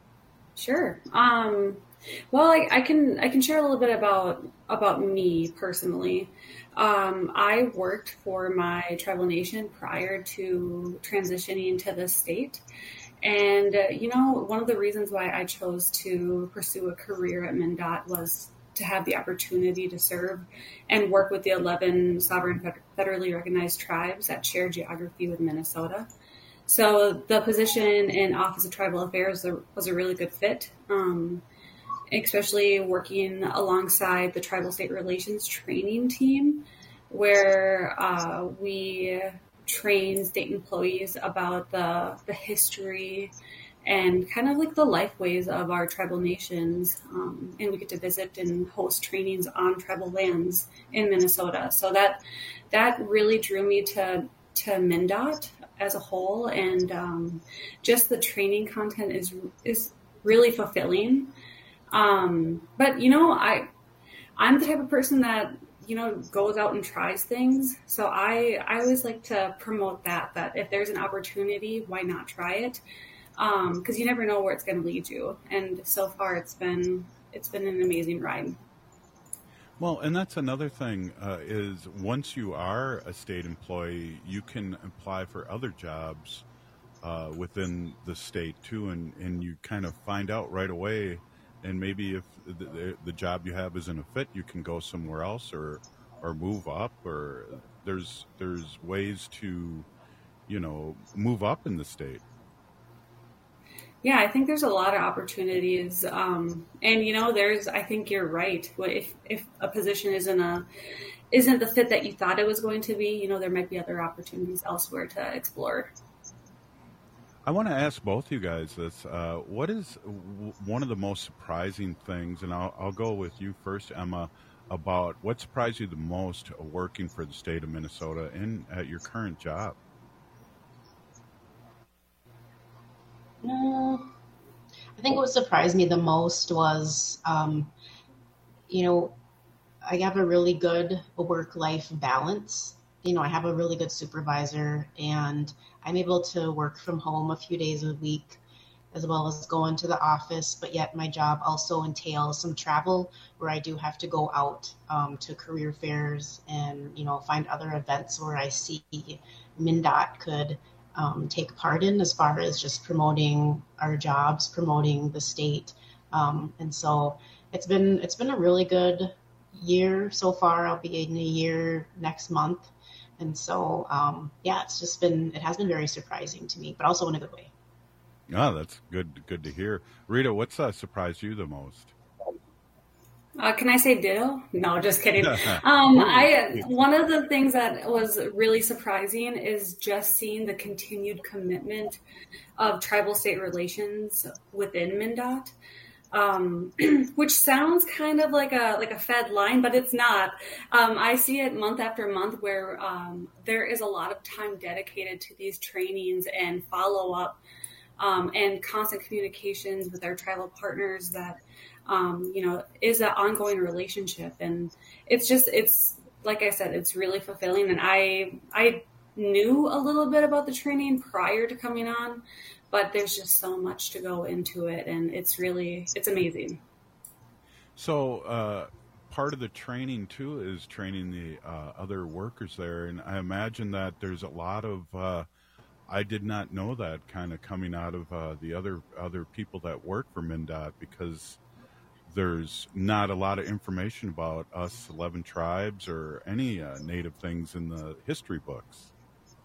Sure. Um, well, I, I can I can share a little bit about about me personally. Um, I worked for my tribal nation prior to transitioning to the state. And, uh, you know, one of the reasons why I chose to pursue a career at MnDOT was to have the opportunity to serve and work with the eleven sovereign federally recognized tribes that share geography with Minnesota. So the position in Office of Tribal Affairs was a really good fit, um, especially working alongside the Tribal State Relations training team, where uh, we train state employees about the, the history and kind of like the life ways of our tribal nations. Um, and we get to visit and host trainings on tribal lands in Minnesota. So that that really drew me to, to MnDOT as a whole. And um, just the training content is is really fulfilling. Um, but, you know, I, I'm the type of person that, you know, goes out and tries things. So I, I always like to promote that, that if there's an opportunity, why not try it? Um, because you never know where it's going to lead you, and so far it's been it's been an amazing ride. Well, and that's another thing uh, is once you are a state employee, you can apply for other jobs uh, within the state too, and, and you kind of find out right away. And maybe if the, the job you have isn't a fit, you can go somewhere else or or move up. Or there's there's ways to, you know, move up in the state. Yeah, I think there's a lot of opportunities. Um, and, you know, there's, I think you're right. If, if a position isn't a, isn't the fit that you thought it was going to be, you know, there might be other opportunities elsewhere to explore. I want to ask both you guys this. Uh, what is w- one of the most surprising things, and I'll, I'll go with you first, Emma, about what surprised you the most working for the state of Minnesota and at your current job. Uh, I think what surprised me the most was, um, you know, I have a really good work-life balance. You know, I have a really good supervisor, and I'm able to work from home a few days a week, as well as go into the office, but yet my job also entails some travel where I do have to go out um, to career fairs and, you know, find other events where I see MnDOT could um, take part in as far as just promoting our jobs, promoting the state. Um, and so it's been, it's been a really good year so far. I'll be in a year next month. And so, um, yeah, it's just been, it has been very surprising to me, but also in a good way. Oh, that's good. Good to hear. Rita, what's uh, surprised you the most? Uh, can I say ditto? No, just kidding. um, I one of the things that was really surprising is just seeing the continued commitment of tribal-state relations within MnDOT, um, which sounds kind of like a like a Fed line, but it's not. Um, I see it month after month where um, there is a lot of time dedicated to these trainings and follow-up. Um, and constant communications with our tribal partners that, um, you know, is an ongoing relationship. And it's just, it's, like I said, it's really fulfilling. And I, I knew a little bit about the training prior to coming on, but there's just so much to go into it. And it's really, it's amazing. So, uh, part of the training too is training the uh, other workers there. And I imagine that there's a lot of, uh, I did not know that kind of coming out of uh, the other other people that work for MnDOT, because there's not a lot of information about us eleven tribes or any uh, native things in the history books.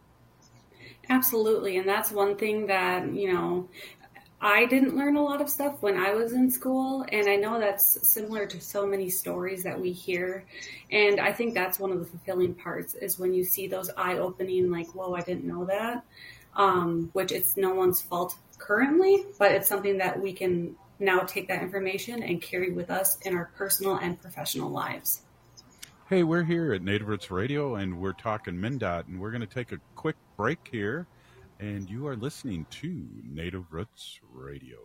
Absolutely. And that's one thing that, you know, I didn't learn a lot of stuff when I was in school. And I know that's similar to so many stories that we hear. And I think that's one of the fulfilling parts is when you see those eye-opening, like, whoa, I didn't know that. Um, which it's no one's fault currently, but it's something that we can now take that information and carry with us in our personal and professional lives. Hey, we're here at Native Roots Radio, and we're talking MnDOT, and we're going to take a quick break here, and you are listening to Native Roots Radio.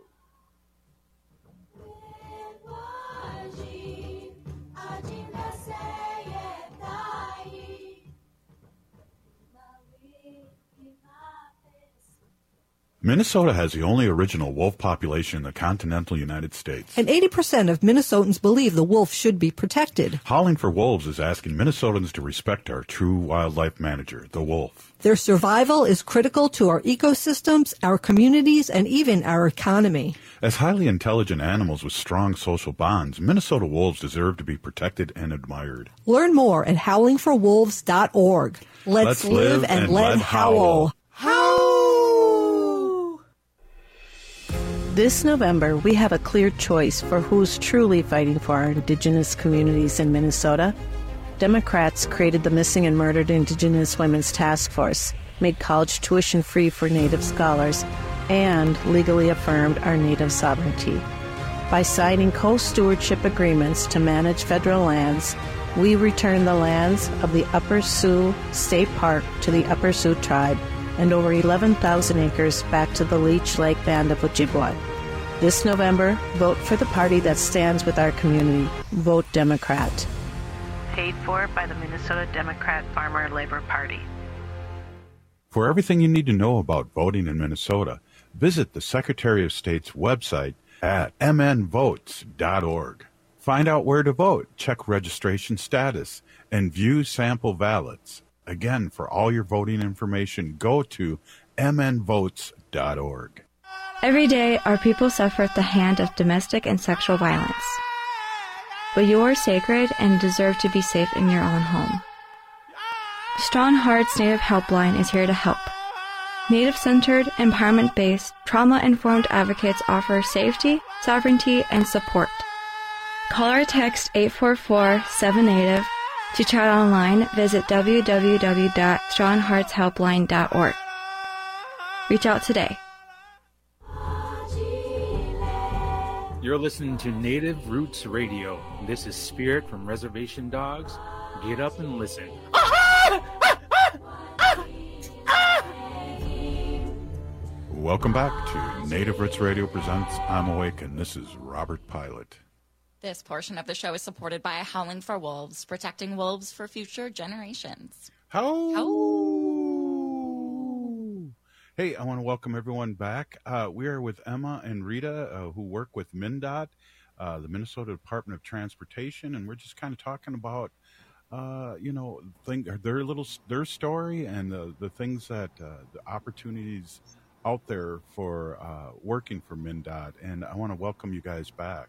Minnesota has the only original wolf population in the continental United States. And eighty percent of Minnesotans believe the wolf should be protected. Howling for Wolves is asking Minnesotans to respect our true wildlife manager, the wolf. Their survival is critical to our ecosystems, our communities, and even our economy. As highly intelligent animals with strong social bonds, Minnesota wolves deserve to be protected and admired. Learn more at howling for wolves dot org. Let's, Let's live, live and, and let, let howl. Howl! This November, we have a clear choice for who's truly fighting for our Indigenous communities in Minnesota. Democrats created the Missing and Murdered Indigenous Women's Task Force, made college tuition free for Native scholars, and legally affirmed our Native sovereignty. By signing co-stewardship agreements to manage federal lands, we return the lands of the Upper Sioux State Park to the Upper Sioux tribe and over eleven thousand acres back to the Leech Lake Band of Ojibwa. This November, vote for the party that stands with our community. Vote Democrat. Paid for by the Minnesota Democrat Farmer Labor Party. For everything you need to know about voting in Minnesota, visit the Secretary of State's website at m n votes dot org. Find out where to vote, check registration status, and view sample ballots. Again, for all your voting information, go to m n votes dot org. Every day, our people suffer at the hand of domestic and sexual violence. But you are sacred and deserve to be safe in your own home. Strong Hearts Native Helpline is here to help. Native-centered, empowerment-based, trauma-informed advocates offer safety, sovereignty, and support. Call or text eight four four, seven native. To chat online, visit w w w dot strong hearts helpline dot org. Reach out today. You're listening to Native Roots Radio. This is Spirit from Reservation Dogs. Get up and listen. Welcome back to Native Roots Radio presents I'm Awake, and this is Robert Pilot. This portion of the show is supported by Howling for Wolves, protecting wolves for future generations. How? How? Hey, I want to welcome everyone back. Uh, we are with Emma and Rita, uh, who work with MnDOT, uh, the Minnesota Department of Transportation, and we're just kind of talking about, uh, you know, thing, their little their story and the the things that uh, the opportunities out there for uh, working for MnDOT, and I want to welcome you guys back.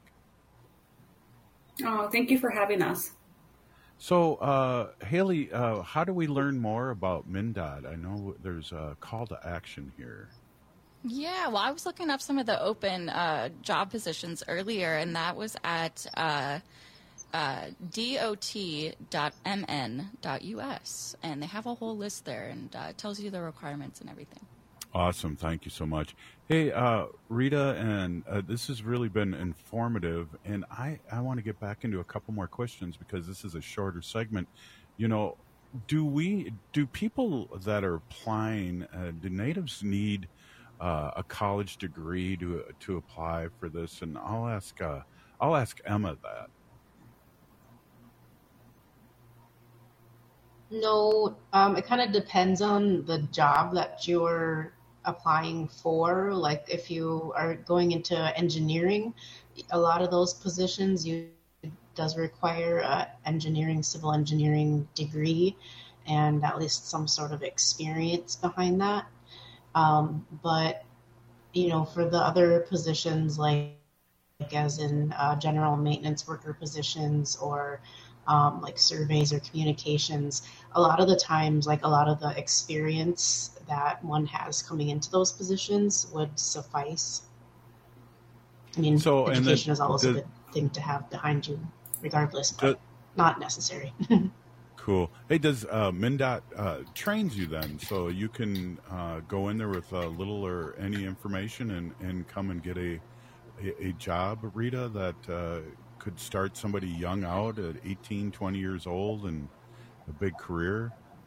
Oh, thank you for having us. So, uh, Haley, uh, how do we learn more about MnDOT? I know there's a call to action here. Yeah, well, I was looking up some of the open uh, job positions earlier, and that was at uh, uh, D O T dot M N dot U S, and they have a whole list there, and uh, it tells you the requirements and everything. Awesome. Thank you so much. Hey, uh, Rita, and uh, this has really been informative, and I, I want to get back into a couple more questions because this is a shorter segment. You know, do we, do people that are applying, uh, do natives need uh, a college degree to to apply for this? And I'll ask, uh, I'll ask Emma that. No, um, it kind of depends on the job that you're applying for. Like if you are going into engineering, a lot of those positions you does require a engineering, civil engineering degree, and at least some sort of experience behind that. Um, but you know, for the other positions, like, like as in uh, general maintenance worker positions or um, like surveys or communications, a lot of the times, like a lot of the experience that one has coming into those positions would suffice. I mean, so, education then, is always the, a good thing to have behind you, regardless, but the, not necessary. Cool. Hey, does uh, MnDOT uh, trains you then, so you can uh, go in there with uh, little or any information and, and come and get a a, a job, Rita, that uh, could start somebody young out at eighteen, twenty years old and a big career?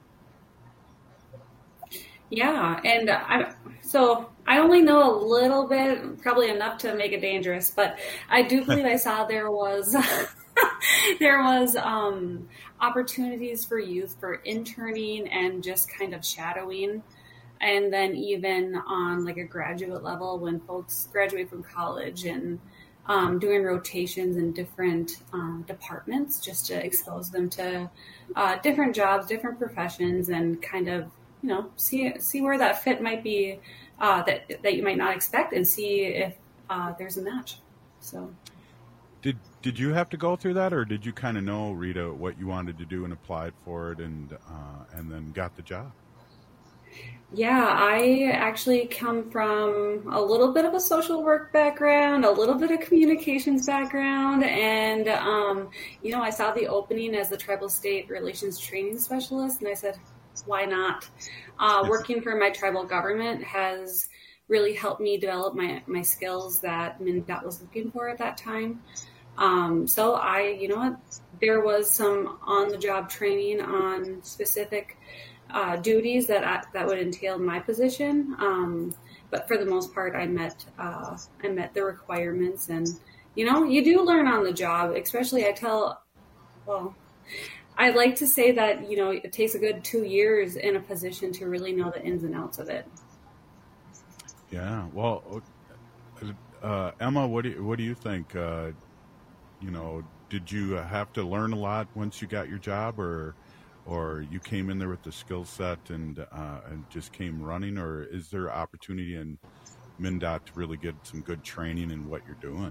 Yeah, and I so I only know a little bit, probably enough to make it dangerous, but I do believe I saw there was there was um, opportunities for youth for interning and just kind of shadowing, and then even on like a graduate level when folks graduate from college and um, doing rotations in different um, departments just to expose them to uh, different jobs, different professions, and kind of, you know, see see where that fit might be, uh, that that you might not expect, and see if uh, there's a match. So, did did you have to go through that, or did you kind of know, Rita, what you wanted to do and applied for it, and uh, and then got the job? Yeah, I actually come from a little bit of a social work background, a little bit of communications background, and um, you know, I saw the opening as the Tribal State Relations Training Specialist, and I said, why not? Uh, working for my tribal government has really helped me develop my, my skills that MnDOT was looking for at that time. Um, so I, you know what, there was some on-the-job training on specific uh, duties that I, that would entail my position. Um, but for the most part, I met uh, I met the requirements, and you know, you do learn on the job. Especially, I tell, well. I like to say that, you know, it takes a good two years in a position to really know the ins and outs of it. Yeah. Well, uh, Emma, what do you, what do you think? Uh, you know, did you have to learn a lot once you got your job, or or you came in there with the skill set and uh, and just came running, or is there opportunity in MnDOT to really get some good training in what you're doing?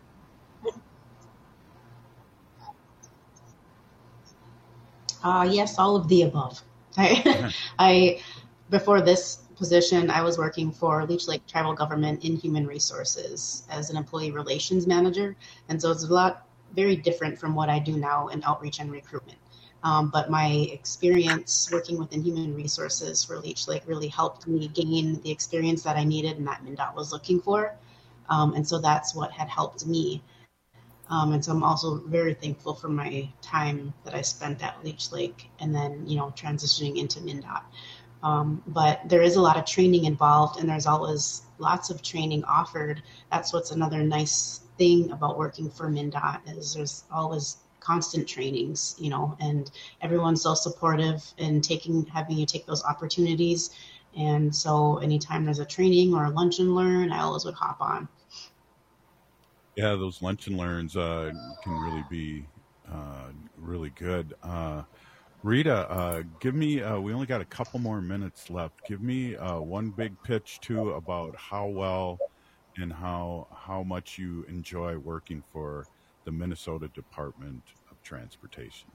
Uh, yes, all of the above. I, I, before this position, I was working for Leech Lake Tribal Government in Human Resources as an employee relations manager. And so it's a lot very different from what I do now in outreach and recruitment. Um, but my experience working within Human Resources for Leech Lake really helped me gain the experience that I needed and that MnDOT was looking for. Um, and so that's what had helped me. Um, and so I'm also very thankful for my time that I spent at Leech Lake and then, you know, transitioning into MnDOT. Um, but there is a lot of training involved, and there's always lots of training offered. That's what's another nice thing about working for MnDOT is there's always constant trainings, you know, and everyone's so supportive and taking, having you take those opportunities. And so anytime there's a training or a lunch and learn, I always would hop on. Yeah, those lunch and learns uh, can really be uh, really good. Uh, Rita, uh, give me, uh, we only got a couple more minutes left. Give me uh, one big pitch, too, about how well and how how much you enjoy working for the Minnesota Department of Transportation.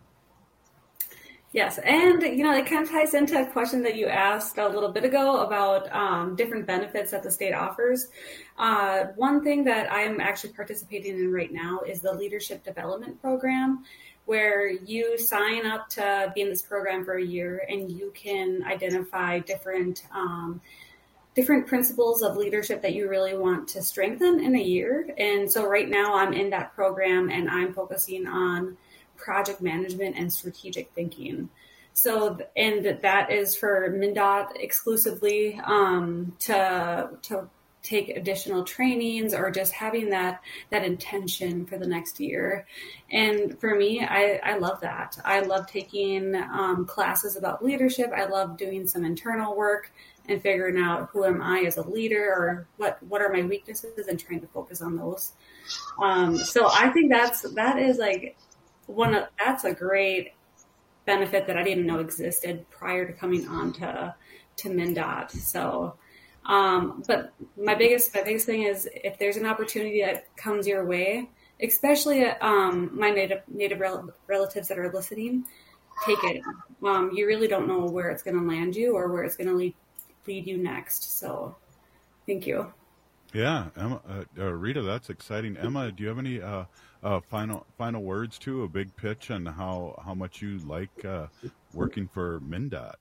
Yes, and, you know, it kind of ties into a question that you asked a little bit ago about um, different benefits that the state offers. Uh, one thing that I'm actually participating in right now is the Leadership Development Program, where you sign up to be in this program for a year and you can identify different um, different principles of leadership that you really want to strengthen in a year. And so right now I'm in that program and I'm focusing on project management and strategic thinking. So, and that is for MnDOT exclusively um, to to take additional trainings or just having that that intention for the next year. And for me, I, I love that. I love taking um, classes about leadership. I love doing some internal work and figuring out who am I as a leader or what, what are my weaknesses and trying to focus on those. Um, so I think that's, that is like one of, that's a great benefit that I didn't even know existed prior to coming on to, to MnDOT. So, um, but my biggest, my biggest thing is if there's an opportunity that comes your way, especially, um, my native, native rel- relatives that are listening, take it. Um, you really don't know where it's going to land you or where it's going to lead, lead you next. So thank you. Yeah. Emma, uh, uh, Rita, that's exciting. Emma, do you have any, uh, uh, final, final words too, a big pitch on how, how much you like, uh, working for MnDOT?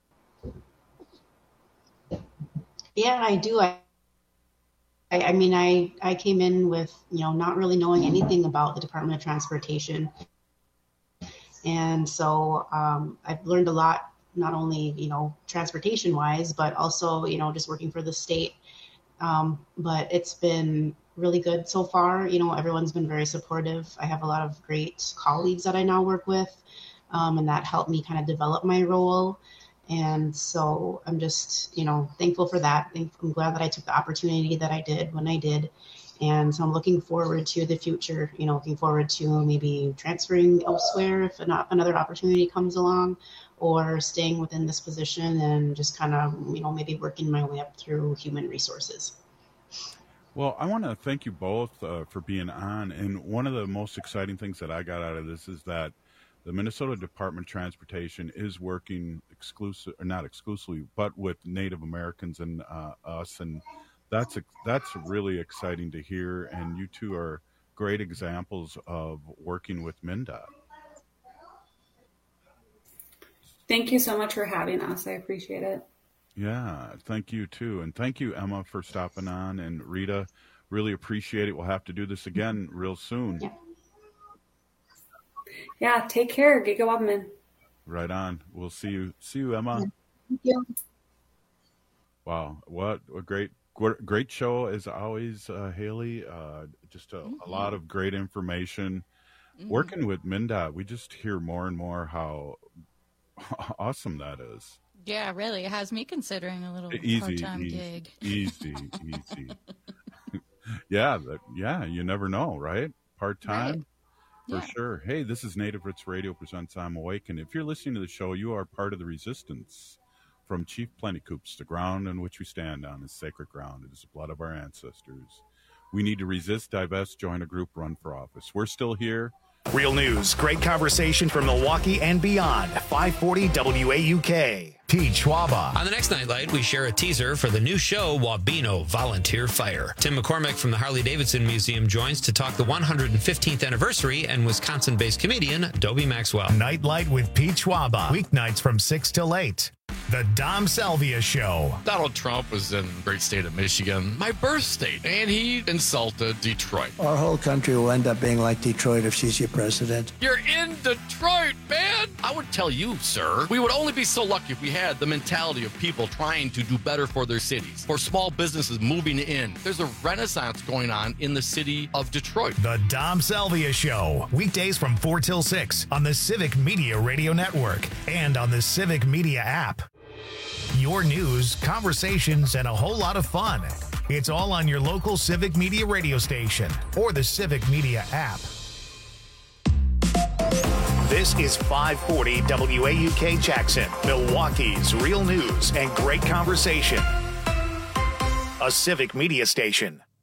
Yeah, I do. I, I, I mean, I, I came in with, you know, not really knowing anything about the Department of Transportation. And so um, I've learned a lot, not only, you know, transportation wise, but also, you know, just working for the state. Um, but it's been really good so far. You know, everyone's been very supportive. I have a lot of great colleagues that I now work with, um, and that helped me kind of develop my role. And so I'm just, you know, thankful for that. I'm glad that I took the opportunity that I did when I did. And so I'm looking forward to the future, you know, looking forward to maybe transferring elsewhere if another opportunity comes along, or staying within this position and just kind of, you know, maybe working my way up through human resources. Well, I want to thank you both uh, for being on. And one of the most exciting things that I got out of this is that the Minnesota Department of Transportation is working exclusive, or not exclusively, but with Native Americans and uh, us. And that's that's really exciting to hear. And you two are great examples of working with MnDOT. Thank you so much for having us. I appreciate it. Yeah, thank you too. And thank you, Emma, for stopping on. And Rita, really appreciate it. We'll have to do this again real soon. Yeah, yeah, take care. Giga Wabman. Right on. We'll see you. See you, Emma. Thank you. Wow, what a great great show as always, uh, Haley. Uh, just a, mm-hmm. a lot of great information. Mm-hmm. Working with MnDOT, we just hear more and more how awesome that is. Yeah, really. It has me considering a little easy, part-time easy, gig. Easy, easy. yeah, that, yeah, you never know, right? Part-time, right. For yeah. sure. Hey, this is Native Roots Radio presents I'm Awake, and if you're listening to the show, you are part of the resistance. From Chief Plentycoops, the ground on which we stand on is sacred ground. It is the blood of our ancestors. We need to resist, divest, join a group, run for office. We're still here. Real news, great conversation from Milwaukee and beyond. five forty W A U K. Pete Schwaba. On the next Nightlight, we share a teaser for the new show, Wabeno Volunteer Fire. Tim McCormick from the Harley-Davidson Museum joins to talk the one hundred fifteenth anniversary, and Wisconsin-based comedian Dobie Maxwell. Nightlight with Pete Schwaba. Weeknights from six till eight. The Dom Salvia Show. Donald Trump was in the great state of Michigan, my birth state, and he insulted Detroit. Our whole country will end up being like Detroit if she's your president. You're in Detroit, man! I would tell you, sir, we would only be so lucky if we had the mentality of people trying to do better for their cities, for small businesses moving in. There's a renaissance going on in the city of Detroit. The Dom Salvia Show. Weekdays from four till six on the Civic Media Radio Network and on the Civic Media app. Your news, conversations, and a whole lot of fun. It's all on your local Civic Media radio station or the Civic Media app. This is five forty W A U K Jackson, Milwaukee's real news and great conversation. A Civic Media station.